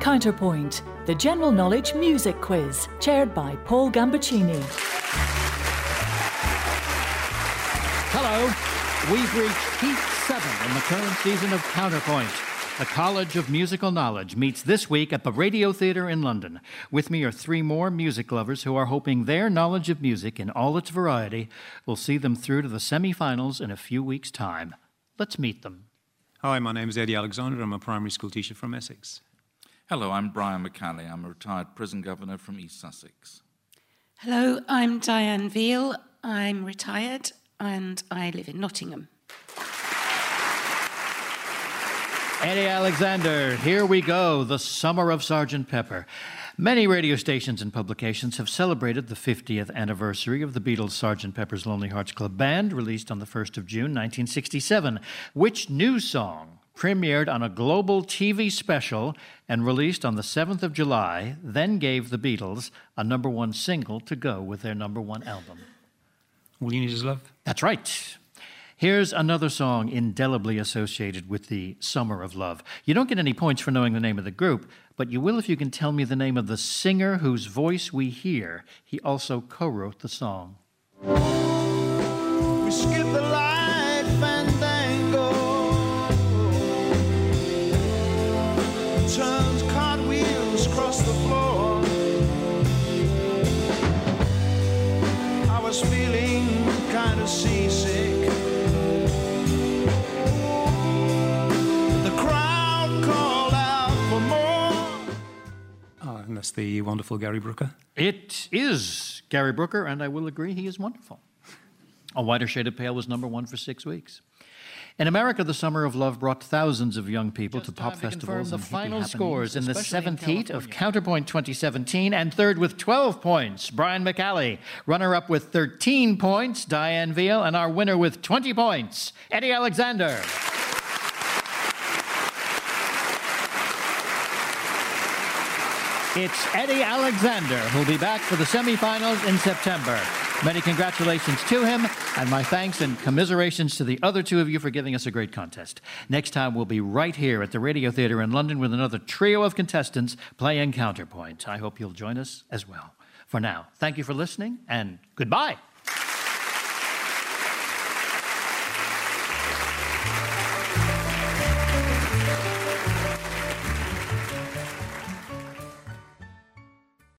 Counterpoint, the general knowledge music quiz, chaired by Paul Gambaccini. Hello, we've reached Heat 7 in the current season of Counterpoint. The College of Musical Knowledge meets this week at the Radio Theatre in London. With me are three more music lovers who are hoping their knowledge of music in all its variety will see them through to the semi-finals in a few weeks' time. Let's meet them. Hi, my name is Eddie Alexander. I'm a primary school teacher from Essex. Hello, I'm Brian McCalley. I'm a retired prison governor from East Sussex. Hello, I'm Diane Veal. I'm retired and I live in Nottingham. Eddie Alexander, here we go, the summer of Sgt. Pepper. Many radio stations and publications have celebrated the 50th anniversary of the Beatles' Sgt. Pepper's Lonely Hearts Club Band, released on the 1st of June, 1967. Which new song premiered on a global TV special and released on the 7th of July, then gave the Beatles a #1 single to go with their #1 album? All You Need Is Love? That's right. Here's another song indelibly associated with the Summer of Love. You don't get any points for knowing the name of the group, but you will if you can tell me the name of the singer whose voice we hear. He also co-wrote the song. We skip the light fandango, turns cartwheels across the floor. I was feeling kind of seasick. And that's the wonderful Gary Brooker. It is Gary Brooker, and I will agree he is wonderful. A Whiter Shade of Pale was #1 for 6 weeks. In America, the Summer of Love brought thousands of young people to pop festivals and the final hippie scores happenings, in the 7th heat of California. Counterpoint 2017, and third with 12 points, Brian McCalley. Runner-up with 13 points, Diane Veal, and our winner with 20 points, Eddie Alexander. It's Eddie Alexander who'll be back for the semifinals in September. Many congratulations to him, and my thanks and commiserations to the other two of you for giving us a great contest. Next time, we'll be right here at the Radio Theatre in London with another trio of contestants playing Counterpoint. I hope you'll join us as well. For now, thank you for listening, and goodbye.